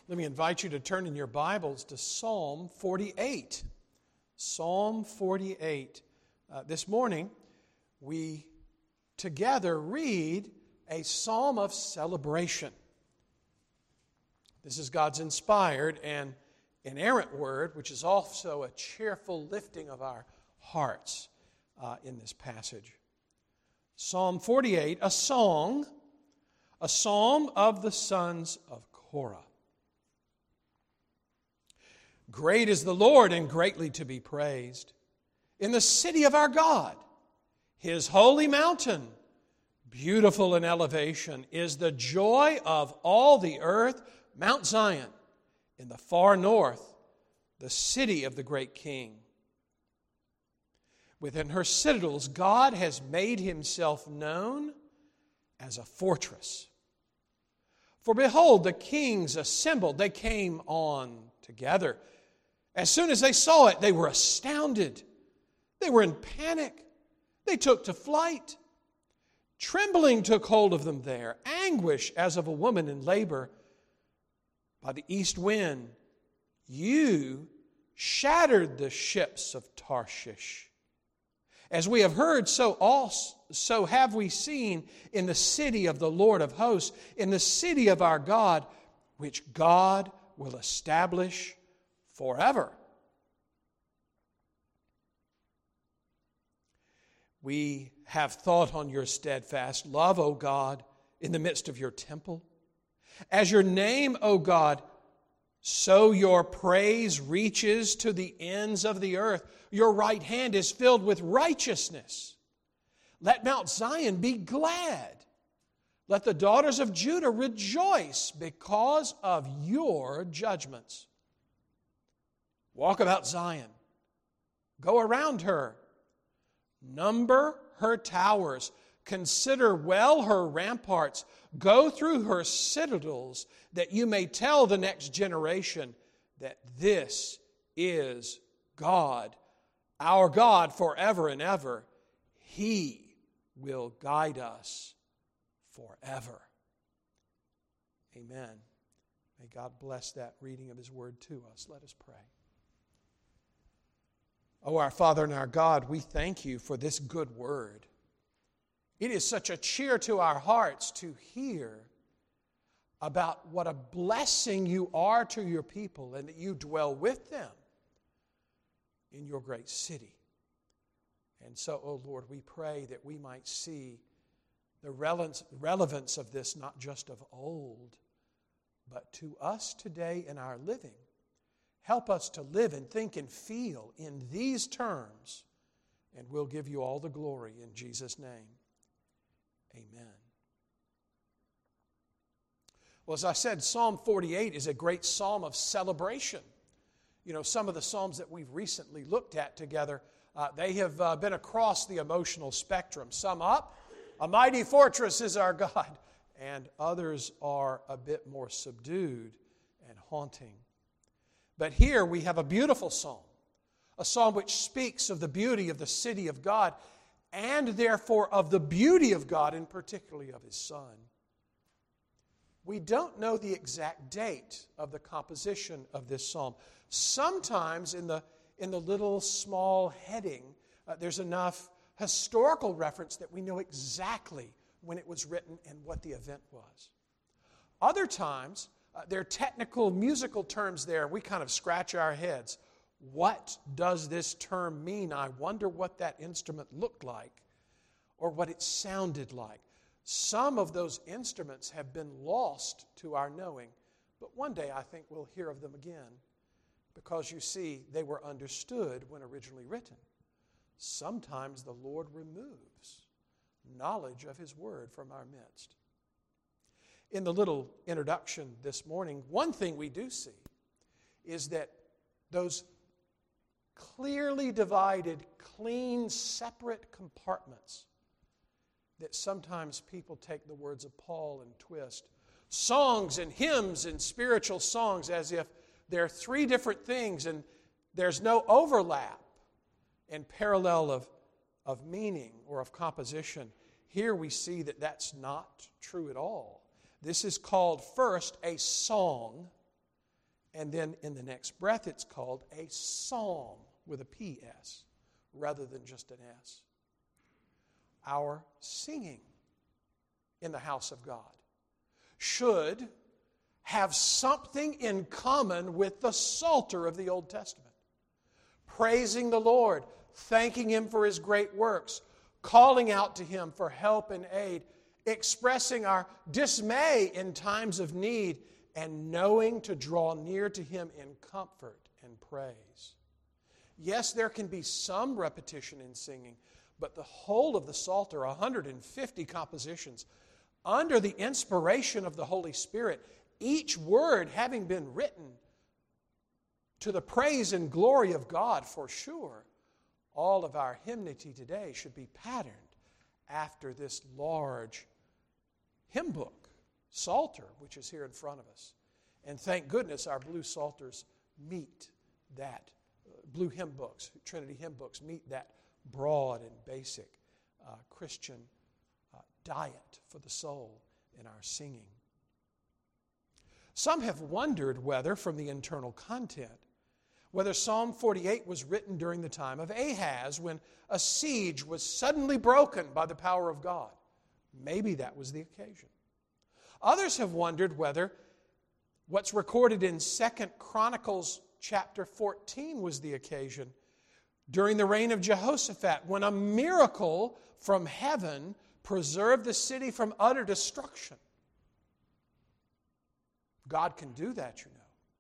Let me invite you to turn in your Bibles to Psalm 48. Psalm 48. This morning, we together read a psalm of celebration. This is God's inspired and inerrant word, which is also a cheerful lifting of our hearts in this passage. Psalm 48, a psalm of the sons of Korah. Great is the Lord and greatly to be praised in the city of our God, His holy mountain. Beautiful in elevation is the joy of all the earth, Mount Zion, in the far north, the city of the great King. Within her citadels, God has made Himself known as a fortress. For behold, the kings assembled, they came on together. As soon as they saw it, they were astounded. They were in panic. They took to flight. Trembling took hold of them there, anguish as of a woman in labor. By the east wind, you shattered the ships of Tarshish. As we have heard, so have we seen in the city of the Lord of hosts, in the city of our God, which God will establish forever. We have thought on your steadfast love, O God, in the midst of your temple. As your name, O God, so your praise reaches to the ends of the earth. Your right hand is filled with righteousness. Let Mount Zion be glad. Let the daughters of Judah rejoice because of your judgments. Walk about Zion. Go around her. Number her towers. Consider well her ramparts. Go through her citadels, that you may tell the next generation that this is God, our God forever and ever. He will guide us forever. Amen. May God bless that reading of His word to us. Let us pray. Oh, our Father and our God, we thank You for this good word. It is such a cheer to our hearts to hear about what a blessing You are to Your people and that You dwell with them in Your great city. And so, oh Lord, we pray that we might see the relevance of this not just of old, but to us today in our living. Help us to live and think and feel in these terms, and we'll give You all the glory in Jesus' name. Amen. Well, as I said, Psalm 48 is a great psalm of celebration. You know, some of the psalms that we've recently looked at together, they have been across the emotional spectrum. Some up, a mighty fortress is our God, and others are a bit more subdued and haunting. But here we have a beautiful psalm, a psalm which speaks of the beauty of the city of God and therefore of the beauty of God and particularly of His Son. We don't know the exact date of the composition of this psalm. Sometimes in the little small heading, there's enough historical reference that we know exactly when it was written and what the event was. Other times, there are technical musical terms there. We kind of scratch our heads. What does this term mean? I wonder what that instrument looked like or what it sounded like. Some of those instruments have been lost to our knowing, but one day I think we'll hear of them again because, you see, they were understood when originally written. Sometimes the Lord removes knowledge of His Word from our midst. In the little introduction this morning, one thing we do see is that those clearly divided, clean, separate compartments that sometimes people take the words of Paul and twist. Songs and hymns and spiritual songs as if they're three different things and there's no overlap and parallel of meaning or of composition. Here we see that that's not true at all. This is called first a song And then in the next breath, it's called a psalm with a P-S rather than just an S. Our singing in the house of God should have something in common with the Psalter of the Old Testament. Praising the Lord, thanking Him for His great works, calling out to Him for help and aid, expressing our dismay in times of need, and knowing to draw near to Him in comfort and praise. Yes, there can be some repetition in singing, but the whole of the Psalter, 150 compositions, under the inspiration of the Holy Spirit, each word having been written to the praise and glory of God for sure, all of our hymnody today should be patterned after this large hymn book, Psalter, which is here in front of us. And thank goodness our blue Psalters meet that. Blue hymn books, Trinity hymn books, meet that broad and basic Christian diet for the soul in our singing. Some have wondered whether, from the internal content, whether Psalm 48 was written during the time of Ahaz when a siege was suddenly broken by the power of God. Maybe that was the occasion. Others have wondered whether what's recorded in 2 Chronicles chapter 14 was the occasion during the reign of Jehoshaphat when a miracle from heaven preserved the city from utter destruction. God can do that, you know.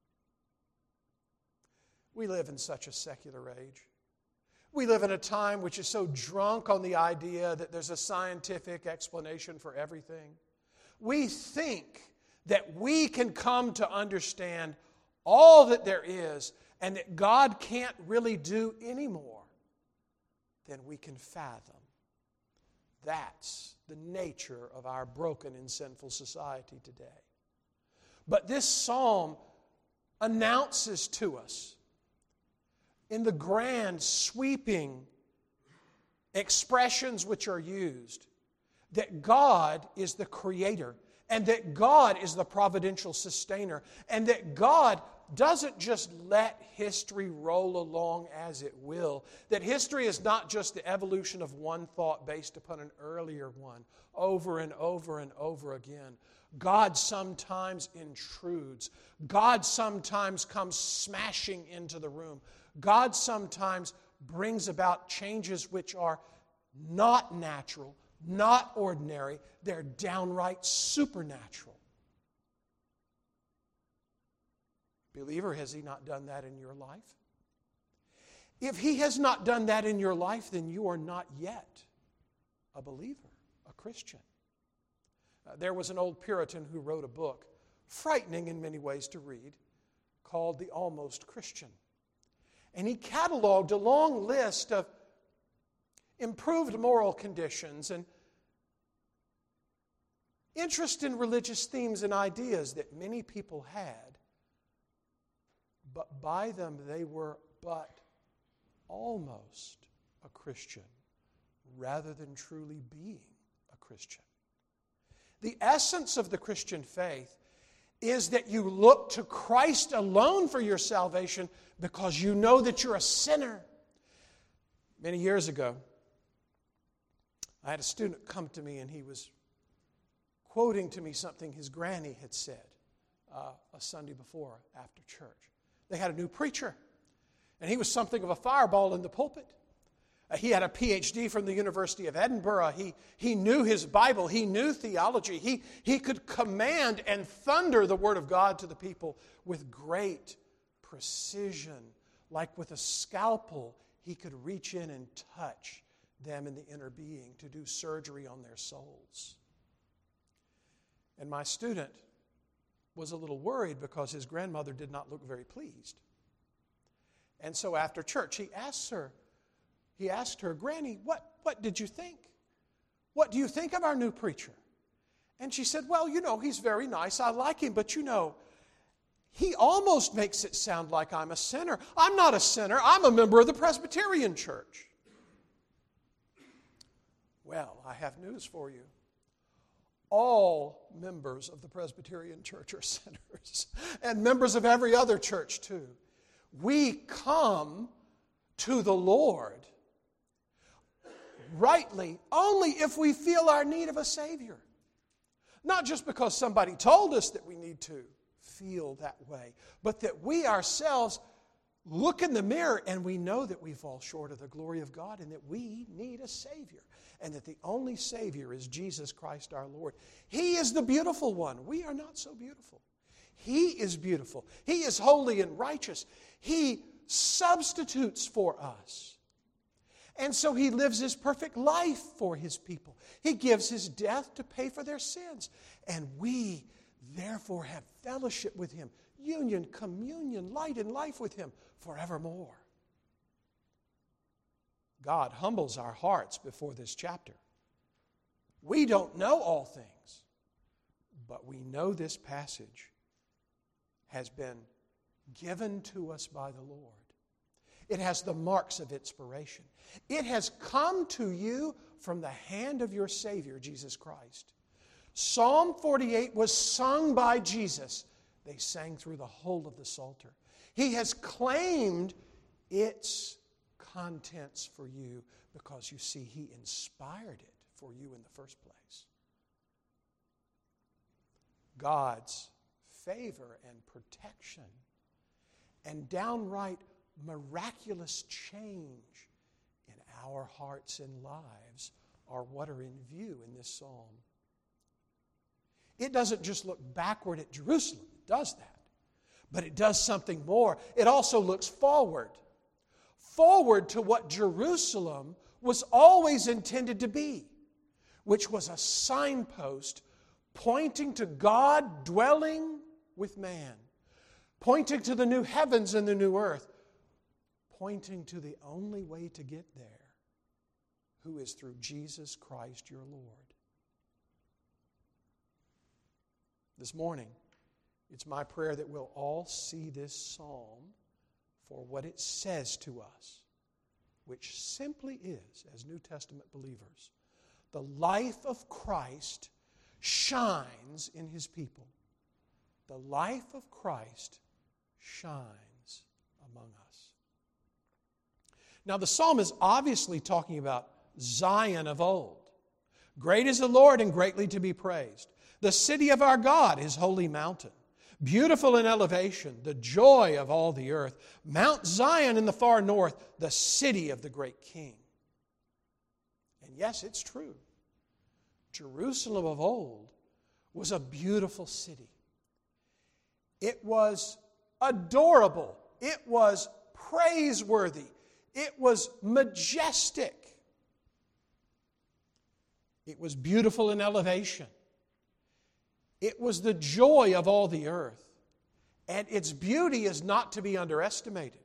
We live in such a secular age. We live in a time which is so drunk on the idea that there's a scientific explanation for everything. We think that we can come to understand all that there is and that God can't really do any more than we can fathom. That's the nature of our broken and sinful society today. But this psalm announces to us in the grand, sweeping expressions which are used that God is the creator and that God is the providential sustainer and that God doesn't just let history roll along as it will. That history is not just the evolution of one thought based upon an earlier one over and over and over again. God sometimes intrudes. God sometimes comes smashing into the room. God sometimes brings about changes which are not natural, not ordinary. They're downright supernatural. Believer, has He not done that in your life? If He has not done that in your life, then you are not yet a believer, a Christian. There was an old Puritan who wrote a book, frightening in many ways to read, called The Almost Christian. And he cataloged a long list of improved moral conditions and interest in religious themes and ideas that many people had, but by them they were but almost a Christian rather than truly being a Christian. The essence of the Christian faith is that you look to Christ alone for your salvation because you know that you're a sinner. Many years ago, I had a student come to me and he was quoting to me something his granny had said a Sunday before after church. They had a new preacher, and he was something of a fireball in the pulpit. He had a PhD from the University of Edinburgh. He knew his Bible. He knew theology. He could command and thunder the Word of God to the people with great precision. Like with a scalpel, he could reach in and touch them in the inner being to do surgery on their souls. And my student was a little worried because his grandmother did not look very pleased. And so after church, he asked her, Granny, what did you think? What do you think of our new preacher? And she said, well, he's very nice. I like him, but he almost makes it sound like I'm a sinner. I'm not a sinner. I'm a member of the Presbyterian Church. Well, I have news for you. All members of the Presbyterian Church are sinners, and members of every other church too. We come to the Lord rightly only if we feel our need of a Savior. Not just because somebody told us that we need to feel that way, but that we ourselves look in the mirror and we know that we fall short of the glory of God and that we need a Savior. And that the only Savior is Jesus Christ our Lord. He is the beautiful one. We are not so beautiful. He is beautiful. He is holy and righteous. He substitutes for us. And so He lives His perfect life for His people. He gives His death to pay for their sins. And we, therefore, have fellowship with Him, union, communion, light and life with Him forevermore. God humbles our hearts before this chapter. We don't know all things, but we know this passage has been given to us by the Lord. It has the marks of inspiration. It has come to you from the hand of your Savior, Jesus Christ. Psalm 48 was sung by Jesus. They sang through the whole of the Psalter. He has claimed its contents for you because, you see, He inspired it for you in the first place. God's favor and protection and downright miraculous change in our hearts and lives are what are in view in this psalm. It doesn't just look backward at Jerusalem. It does that. But it does something more. It also looks forward. Forward to what Jerusalem was always intended to be, which was a signpost pointing to God dwelling with man, pointing to the new heavens and the new earth, pointing to the only way to get there, who is through Jesus Christ your Lord. This morning, it's my prayer that we'll all see this psalm for what it says to us, which simply is, as New Testament believers, the life of Christ shines in His people. The life of Christ shines among us. Now, the psalm is obviously talking about Zion of old. Great is the Lord and greatly to be praised. The city of our God, His holy mountain. Beautiful in elevation, the joy of all the earth. Mount Zion in the far north, the city of the great King. And yes, it's true. Jerusalem of old was a beautiful city. It was adorable. It was praiseworthy. It was majestic. It was beautiful in elevation. It was the joy of all the earth. And its beauty is not to be underestimated.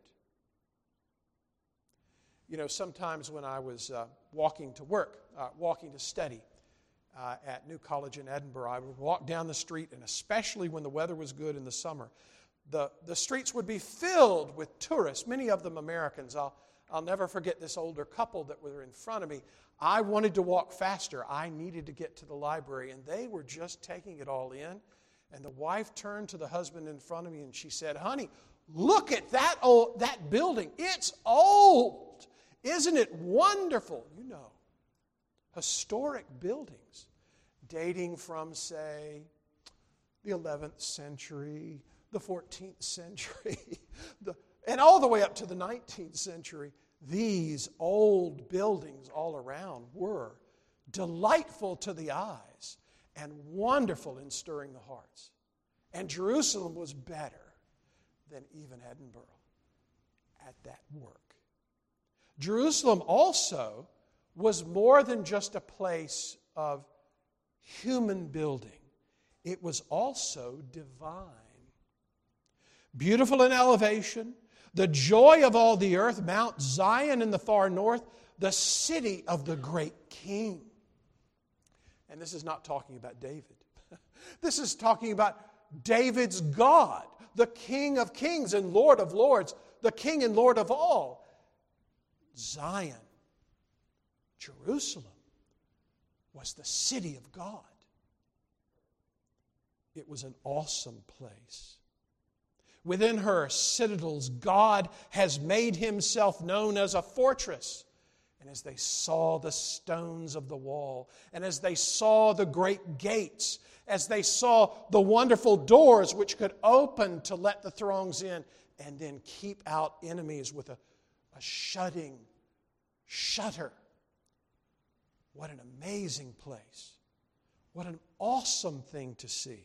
You know, sometimes when I was walking to work, walking to study at New College in Edinburgh, I would walk down the street, and especially when the weather was good in the summer, the streets would be filled with tourists, many of them Americans. I'll never forget this older couple that were in front of me. I wanted to walk faster. I needed to get to the library, and they were just taking it all in. And the wife turned to the husband in front of me, and she said, "Honey, look at that building. It's old. Isn't it wonderful?" You know, historic buildings dating from, say, the 11th century, the 14th century, and all the way up to the 19th century. These old buildings all around were delightful to the eyes and wonderful in stirring the hearts. And Jerusalem was better than even Edinburgh at that work. Jerusalem also was more than just a place of human building. It was also divine. Beautiful in elevation, the joy of all the earth, Mount Zion in the far north, the city of the great King. And this is not talking about David. This is talking about David's God, the King of kings and Lord of lords, the King and Lord of all. Zion, Jerusalem, was the city of God. It was an awesome place. Within her citadels, God has made Himself known as a fortress. And as they saw the stones of the wall, and as they saw the great gates, as they saw the wonderful doors which could open to let the throngs in, and then keep out enemies with a shutting shutter. What an amazing place. What an awesome thing to see.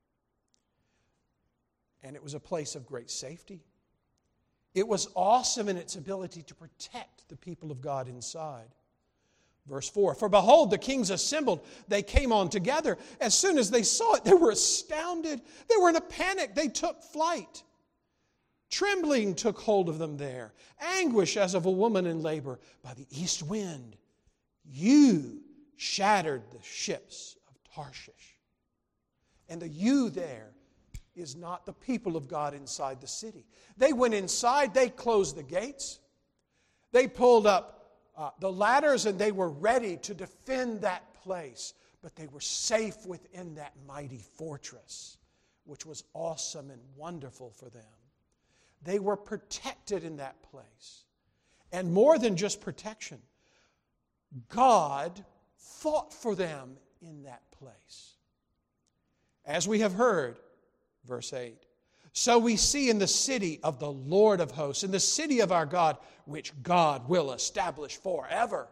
And it was a place of great safety. It was awesome in its ability to protect the people of God inside. Verse 4, "For behold, the kings assembled. They came on together. As soon as they saw it, they were astounded. They were in a panic. They took flight. Trembling took hold of them there. Anguish as of a woman in labor. By the east wind, you shattered the ships of Tarshish." And the "you" there is not the people of God inside the city. They went inside, they closed the gates, they pulled up the ladders, and they were ready to defend that place. But they were safe within that mighty fortress, which was awesome and wonderful for them. They were protected in that place. And more than just protection, God fought for them in that place. As we have heard, verse 8, "So we see in the city of the Lord of hosts, in the city of our God, which God will establish forever."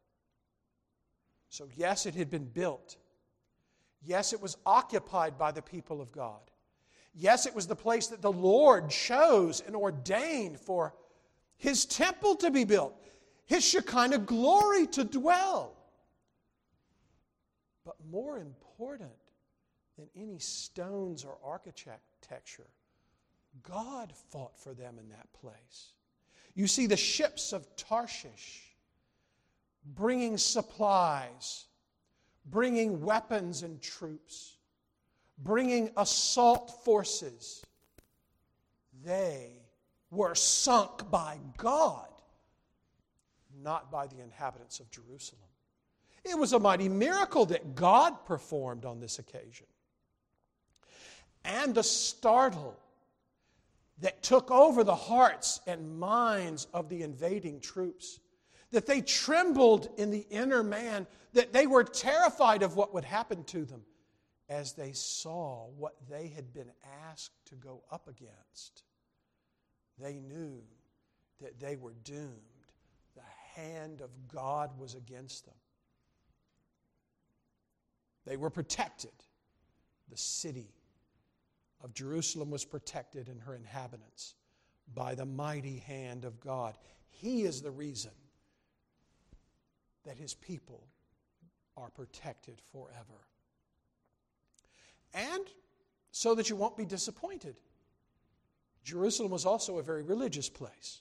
So yes, it had been built. Yes, it was occupied by the people of God. Yes, it was the place that the Lord chose and ordained for His temple to be built, His Shekinah glory to dwell. But more important than any stones or architecture, God fought for them in that place. You see the ships of Tarshish bringing supplies, bringing weapons and troops, bringing assault forces. They were sunk by God, not by the inhabitants of Jerusalem. It was a mighty miracle that God performed on this occasion. And the startle that took over the hearts and minds of the invading troops, that they trembled in the inner man, that they were terrified of what would happen to them as they saw what they had been asked to go up against. They knew that they were doomed. The hand of God was against them. They were protected. The city of Jerusalem was protected and her inhabitants by the mighty hand of God. He is the reason that His people are protected forever. And so that you won't be disappointed, Jerusalem was also a very religious place.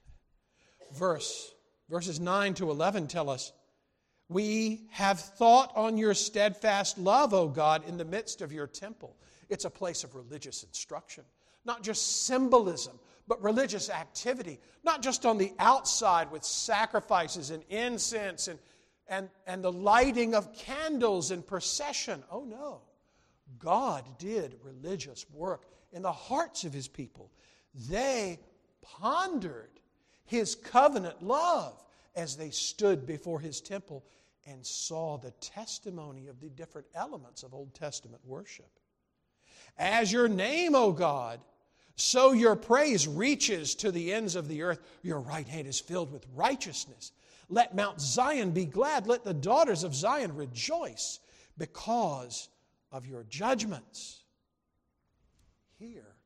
Verses 9 to 11 tell us, "We have thought on your steadfast love, O God, in the midst of your temple." It's a place of religious instruction. Not just symbolism, but religious activity. Not just on the outside with sacrifices and incense and the lighting of candles and procession. Oh no. God did religious work in the hearts of His people. They pondered His covenant love as they stood before His temple and saw the testimony of the different elements of Old Testament worship. "As your name, O God, so your praise reaches to the ends of the earth. Your right hand is filled with righteousness. Let Mount Zion be glad. Let the daughters of Zion rejoice because of your judgments." Here,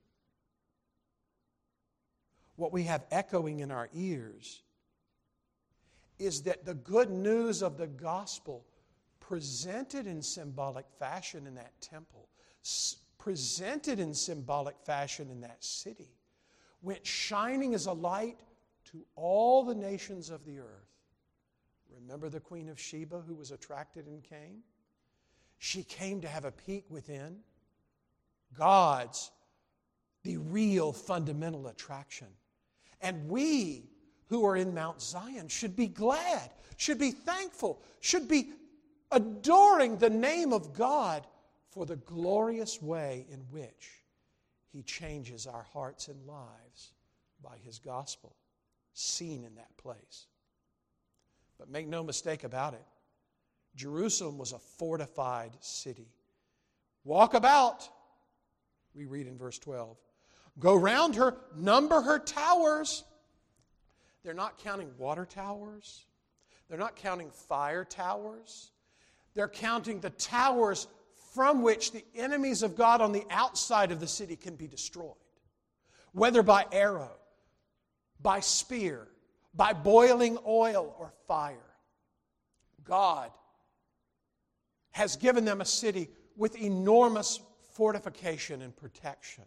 what we have echoing in our ears is that the good news of the gospel presented in symbolic fashion in that temple, presented in symbolic fashion in that city, went shining as a light to all the nations of the earth. Remember the Queen of Sheba who was attracted and came? She came to have a peek within God's, the real fundamental attraction. And we who are in Mount Zion should be glad, should be thankful, should be adoring the name of God for the glorious way in which He changes our hearts and lives by His gospel, seen in that place. But make no mistake about it, Jerusalem was a fortified city. Walk about, we read in verse 12. Go round her, number her towers. They're not counting water towers. They're not counting fire towers. They're counting the towers from which the enemies of God on the outside of the city can be destroyed. Whether by arrow, by spear, by boiling oil or fire. God has given them a city with enormous fortification and protection.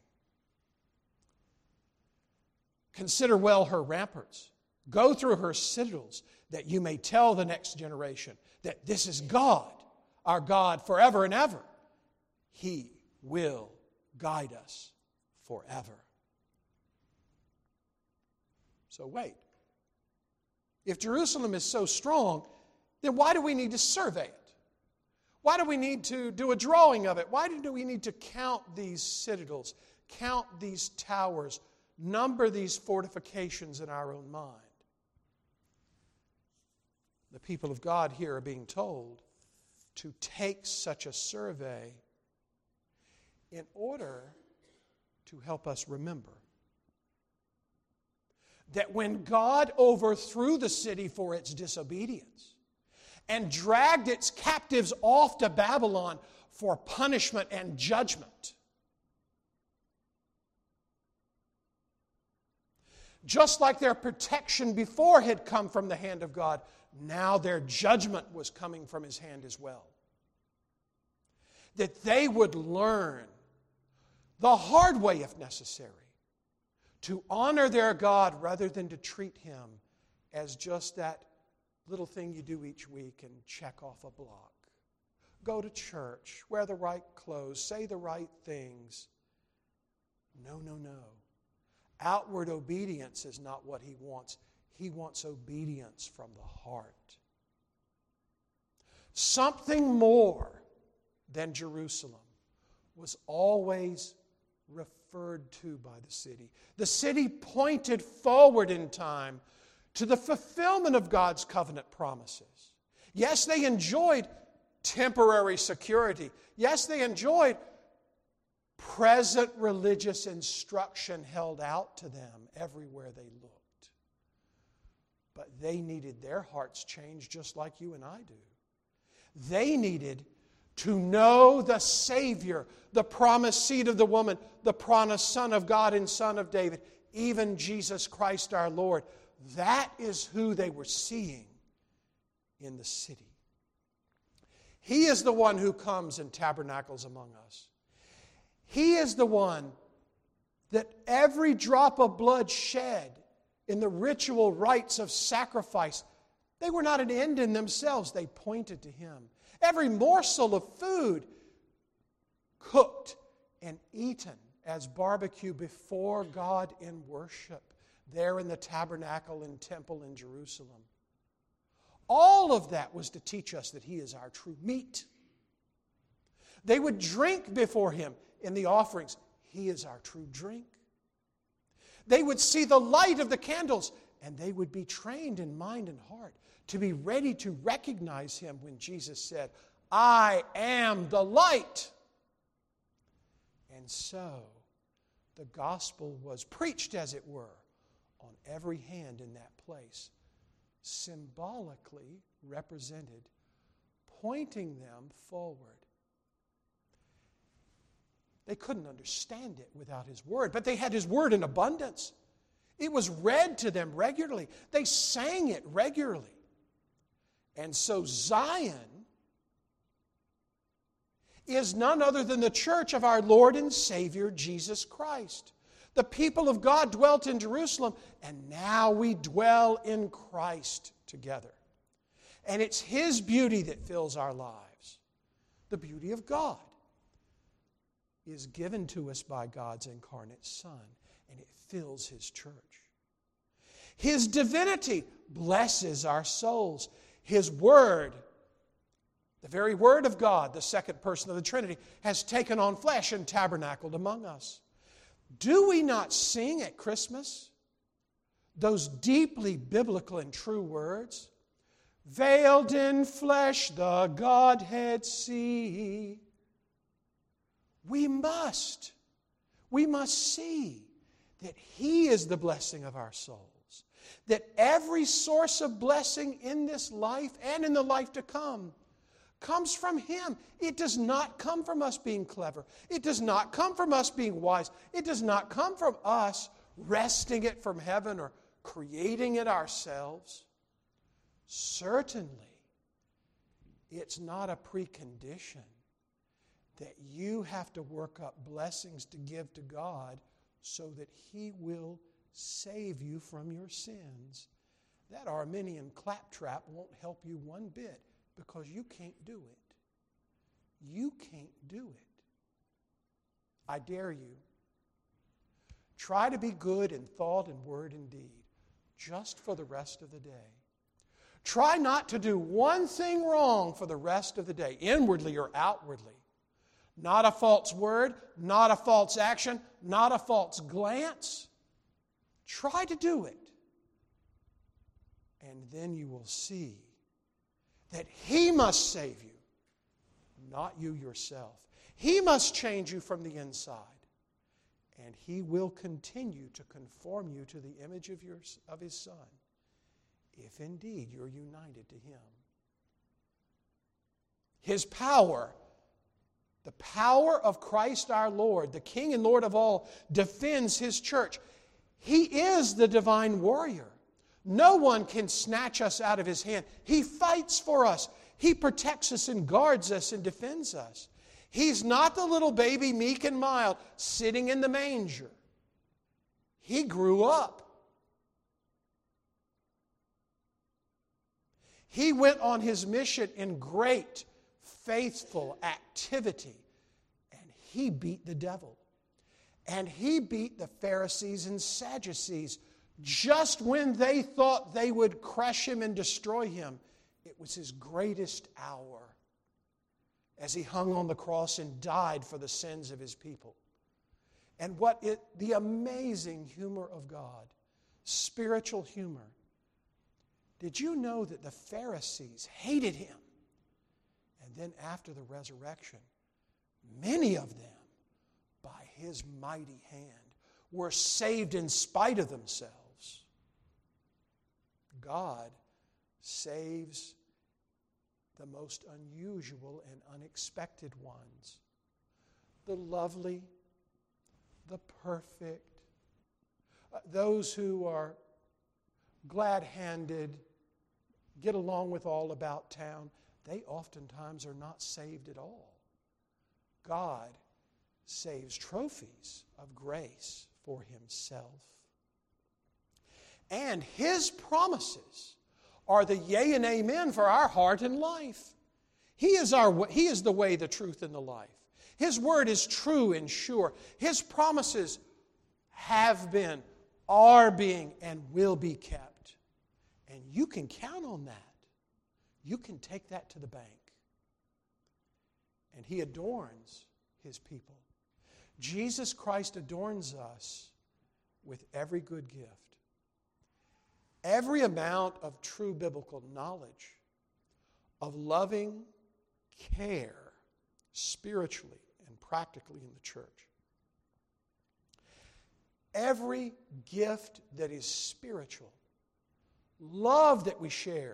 Consider well her ramparts. Go through her citadels, that you may tell the next generation that this is God, our God, forever and ever. He will guide us forever. So wait. If Jerusalem is so strong, then why do we need to survey it? Why do we need to do a drawing of it? Why do we need to count these citadels, count these towers, number these fortifications in our own mind? The people of God here are being told to take such a survey in order to help us remember that when God overthrew the city for its disobedience and dragged its captives off to Babylon for punishment and judgment, just like their protection before had come from the hand of God, now their judgment was coming from His hand as well. That they would learn the hard way, if necessary, to honor their God rather than to treat Him as just that little thing you do each week and check off a block. Go to church, wear the right clothes, say the right things. No, no, no. Outward obedience is not what He wants. He wants obedience from the heart. Something more than Jerusalem was always referred to by the city. The city pointed forward in time to the fulfillment of God's covenant promises. Yes, they enjoyed temporary security. Yes, they enjoyed present religious instruction held out to them everywhere they looked. But they needed their hearts changed just like you and I do. They needed to know the Savior, the promised seed of the woman, the promised Son of God and Son of David, even Jesus Christ our Lord. That is who they were seeing in the city. He is the one who comes and tabernacles among us. He is the one that every drop of blood shed in the ritual rites of sacrifice, they were not an end in themselves. They pointed to Him. Every morsel of food cooked and eaten as barbecue before God in worship there in the tabernacle and temple in Jerusalem. All of that was to teach us that He is our true meat. They would drink before Him in the offerings. He is our true drink. They would see the light of the candles, and they would be trained in mind and heart to be ready to recognize Him when Jesus said, I am the light. And so, the gospel was preached, as it were, on every hand in that place, symbolically represented, pointing them forward. They couldn't understand it without His Word, but they had His Word in abundance. It was read to them regularly. They sang it regularly. And so Zion is none other than the church of our Lord and Savior, Jesus Christ. The people of God dwelt in Jerusalem, and now we dwell in Christ together. And it's His beauty that fills our lives. The beauty of God is given to us by God's incarnate Son, and it fills His church. His divinity blesses our souls. His Word The very Word of God, the second person of the Trinity, has taken on flesh and tabernacled among us. Do we not sing at Christmas those deeply biblical and true words? Veiled in flesh the Godhead see. We must see that He is the blessing of our souls. That every source of blessing in this life and in the life to come comes from Him. It does not come from us being clever. It does not come from us being wise. It does not come from us wresting it from heaven or creating it ourselves. Certainly, it's not a precondition that you have to work up blessings to give to God so that He will save you from your sins. That Arminian claptrap won't help you one bit because you can't do it. You can't do it. I dare you. Try to be good in thought and word and deed just for the rest of the day. Try not to do one thing wrong for the rest of the day, inwardly or outwardly. Not a false word, not a false action, not a false glance. Try to do it. And then you will see that He must save you, not you yourself. He must change you from the inside. And He will continue to conform you to the image of His Son, if indeed you're united to Him. His power, the power of Christ our Lord, the King and Lord of all, defends His church. He is the divine warrior. No one can snatch us out of His hand. He fights for us. He protects us and guards us and defends us. He's not the little baby, meek and mild, sitting in the manger. He grew up. He went on His mission in great, faithful activity, and He beat the devil. And He beat the Pharisees and Sadducees just when they thought they would crush Him and destroy Him. It was His greatest hour as He hung on the cross and died for the sins of His people. And the amazing humor of God, spiritual humor. Did you know that the Pharisees hated Him? And then after the resurrection, many of them, by His mighty hand, were saved in spite of themselves. God saves the most unusual and unexpected ones. The lovely, the perfect, those who are glad-handed, get along with all about town, they oftentimes are not saved at all. God saves trophies of grace for Himself. And His promises are the yea and amen for our heart and life. He is the way, the truth, and the life. His word is true and sure. His promises have been, are being, and will be kept. And you can count on that. You can take that to the bank. And He adorns His people. Jesus Christ adorns us with every good gift. Every amount of true biblical knowledge, of loving care, spiritually and practically in the church. Every gift that is spiritual, love that we share,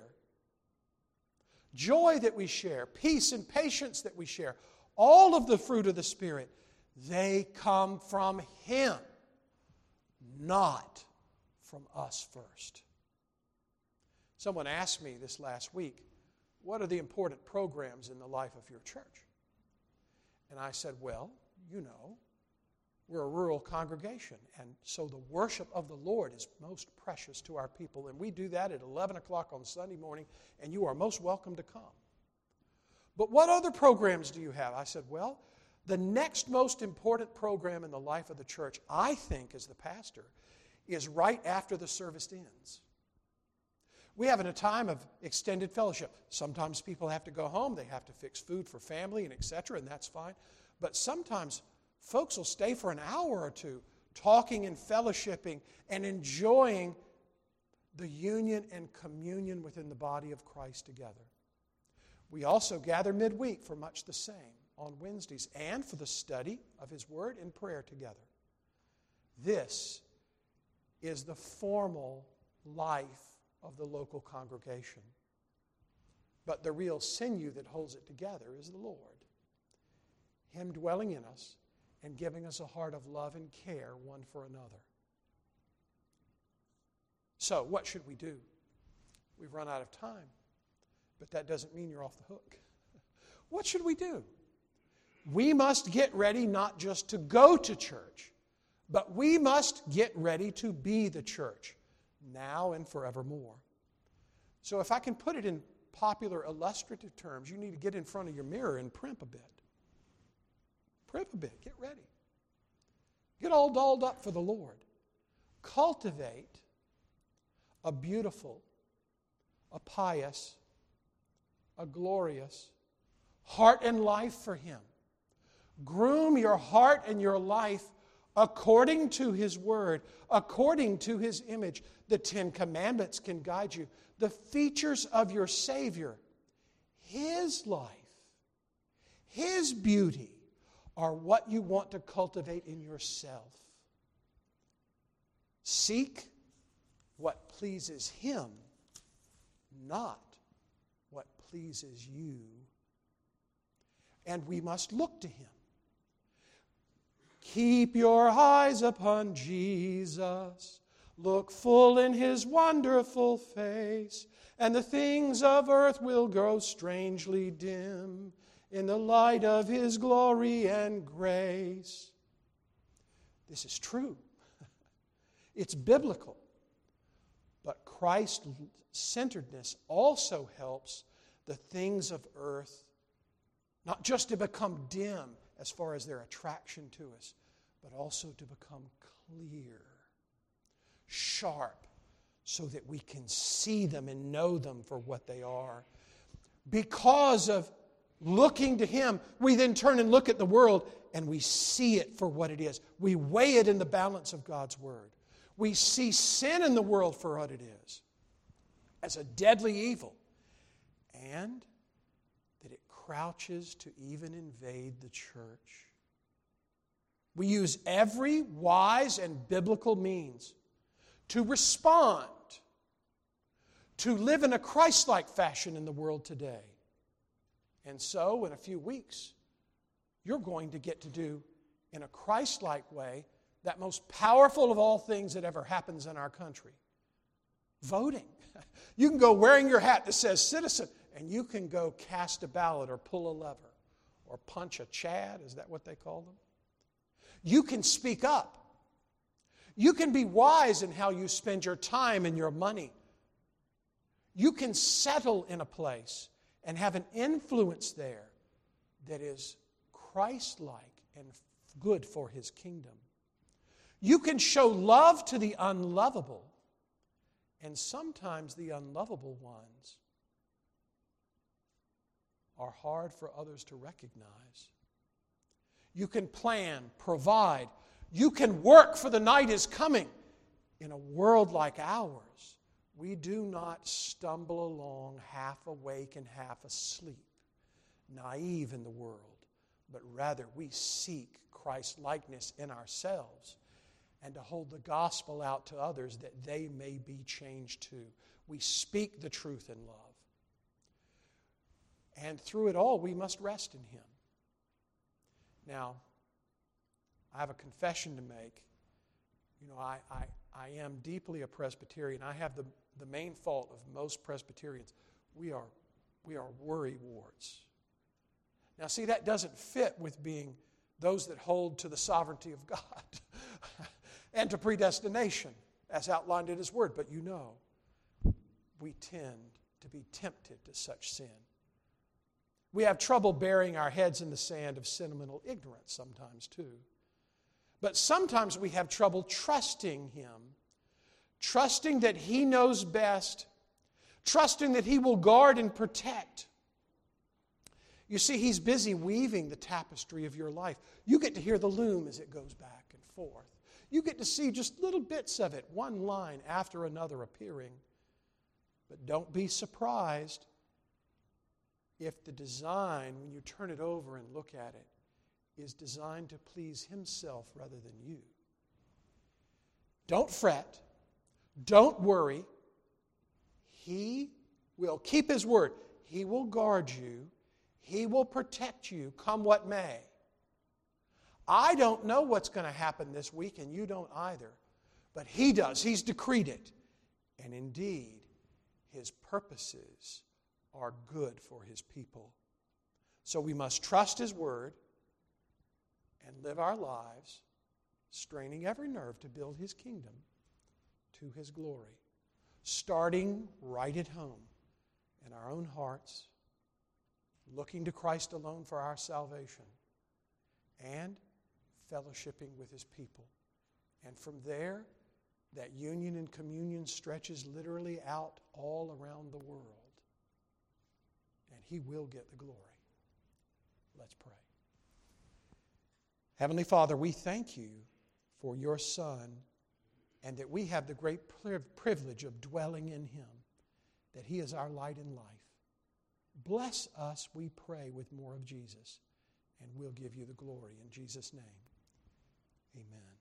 joy that we share, peace and patience that we share, all of the fruit of the Spirit, they come from Him, not from us first. Someone asked me this last week, what are the important programs in the life of your church? And I said, well, you know, we're a rural congregation, and so the worship of the Lord is most precious to our people, and we do that at 11 o'clock on Sunday morning, and you are most welcome to come. But what other programs do you have? I said, well, the next most important program in the life of the church, I think, as the pastor, is right after the service ends. We have a time of extended fellowship. Sometimes people have to go home. They have to fix food for family and etc., and that's fine. But sometimes folks will stay for an hour or two talking and fellowshipping and enjoying the union and communion within the body of Christ together. We also gather midweek for much the same on Wednesdays and for the study of His Word and prayer together. This is the formal life of the local congregation. But the real sinew that holds it together is the Lord. Him dwelling in us and giving us a heart of love and care one for another. So, what should we do? We've run out of time, but that doesn't mean you're off the hook. What should we do? We must get ready not just to go to church, but we must get ready to be the church, now and forevermore. So if I can put it in popular illustrative terms, you need to get in front of your mirror and primp a bit. Primp a bit. Get ready. Get all dolled up for the Lord. Cultivate a beautiful, a pious, a glorious heart and life for Him. Groom your heart and your life according to His Word, according to His image. The 10 Commandments can guide you. The features of your Savior, His life, His beauty, are what you want to cultivate in yourself. Seek what pleases Him, not what pleases you. And we must look to Him. Keep your eyes upon Jesus. Look full in His wonderful face, and the things of earth will grow strangely dim in the light of His glory and grace. This is true. It's biblical. But Christ-centeredness also helps the things of earth not just to become dim as far as their attraction to us, but also to become clear, sharp, so that we can see them and know them for what they are. Because of looking to Him, we then turn and look at the world and we see it for what it is. We weigh it in the balance of God's Word. We see sin in the world for what it is, as a deadly evil, and that it crouches to even invade the church. We use every wise and biblical means to respond, to live in a Christ-like fashion in the world today. And so, in a few weeks, you're going to get to do, in a Christ-like way, that most powerful of all things that ever happens in our country. Voting. You can go wearing your hat that says citizen, and you can go cast a ballot or pull a lever or punch a Chad. Is that what they call them? You can speak up. You can be wise in how you spend your time and your money. You can settle in a place and have an influence there that is Christ-like and good for His kingdom. You can show love to the unlovable, and sometimes the unlovable ones are hard for others to recognize. You can plan, provide. You can work, for the night is coming. In a world like ours, we do not stumble along half awake and half asleep, naive in the world, but rather we seek Christ-likeness in ourselves and to hold the gospel out to others that they may be changed too. We speak the truth in love. And through it all, we must rest in Him. Now, I have a confession to make. You know, I am deeply a Presbyterian. I have the main fault of most Presbyterians. We are worry warts. Now, see, that doesn't fit with being those that hold to the sovereignty of God and to predestination, as outlined in His Word. But you know, we tend to be tempted to such sin. We have trouble burying our heads in the sand of sentimental ignorance sometimes too. But sometimes we have trouble trusting Him, trusting that He knows best, trusting that He will guard and protect. You see, He's busy weaving the tapestry of your life. You get to hear the loom as it goes back and forth. You get to see just little bits of it, one line after another appearing. But don't be surprised if the design, when you turn it over and look at it, is designed to please Himself rather than you. Don't fret. Don't worry. He will keep His word. He will guard you. He will protect you, come what may. I don't know what's going to happen this week, and you don't either. But He does. He's decreed it. And indeed, His purposes are good for His people. So we must trust His word and live our lives, straining every nerve to build His kingdom to His glory, starting right at home in our own hearts, looking to Christ alone for our salvation, and fellowshipping with His people. And from there, that union and communion stretches literally out all around the world. And He will get the glory. Let's pray. Heavenly Father, we thank You for Your Son, and that we have the great privilege of dwelling in Him, that He is our light and life. Bless us, we pray, with more of Jesus, and we'll give You the glory. In Jesus' name, amen.